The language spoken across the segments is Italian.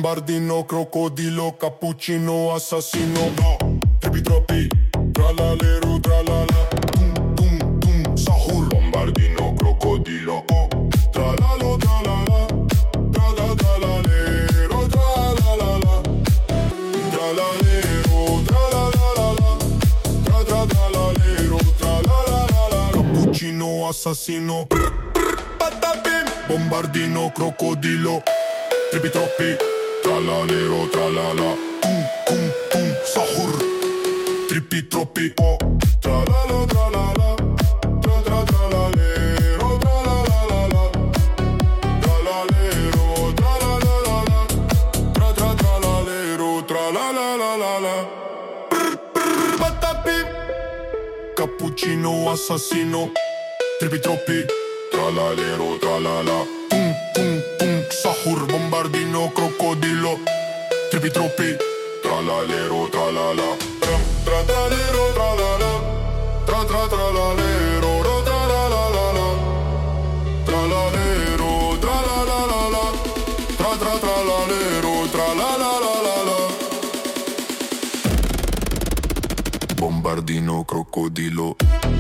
bombardino, crocodilo, cappuccino, assassino. No, troppi troppi, tralalero, tralala. Tum tum tum, sahur, bombardino, crocodilo. Oh, tralalo, tralala, tralalero, tralalala. Tralalero, tralalala, tralalero, tralalala. Cappuccino, assassino. Patapim, bombardino, crocodilo. Troppi troppi, tralalero, tralala. Tum tum, sahur. Trippi troppi, oh. Tralalo, tralala. Tralalero, tralalala. Tralalero, tralalala. Tralalero, tralalala. Patapim, cappuccino, assassino. Trippi troppi, tralalero, tralala. Sahur, bombardino, crocodilo. Trippi troppi, tralalero, tralala. Tralalero, tralala. Tralalero, tralalala. Tralalero, tralalala. Tralalero, tralalala. Bombardino, crocodilo.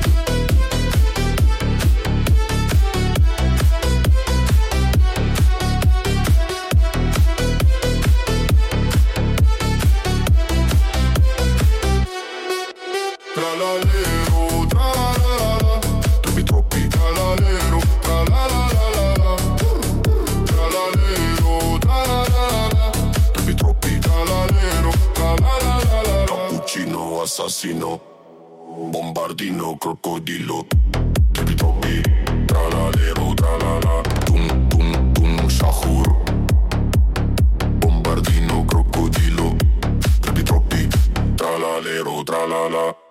Tralalero, tralalala. Troppi troppi, tralalero, tralalala. Tralalero, tralalala. Troppi troppi, tralalero, tralalala. Cappuccino, assassino. Bombardino, crocodilo. Troppi troppi, tralalero, tralala. Tum tum tum, sahur. Bombardino, crocodilo. Troppi troppi, tralalero, tralala.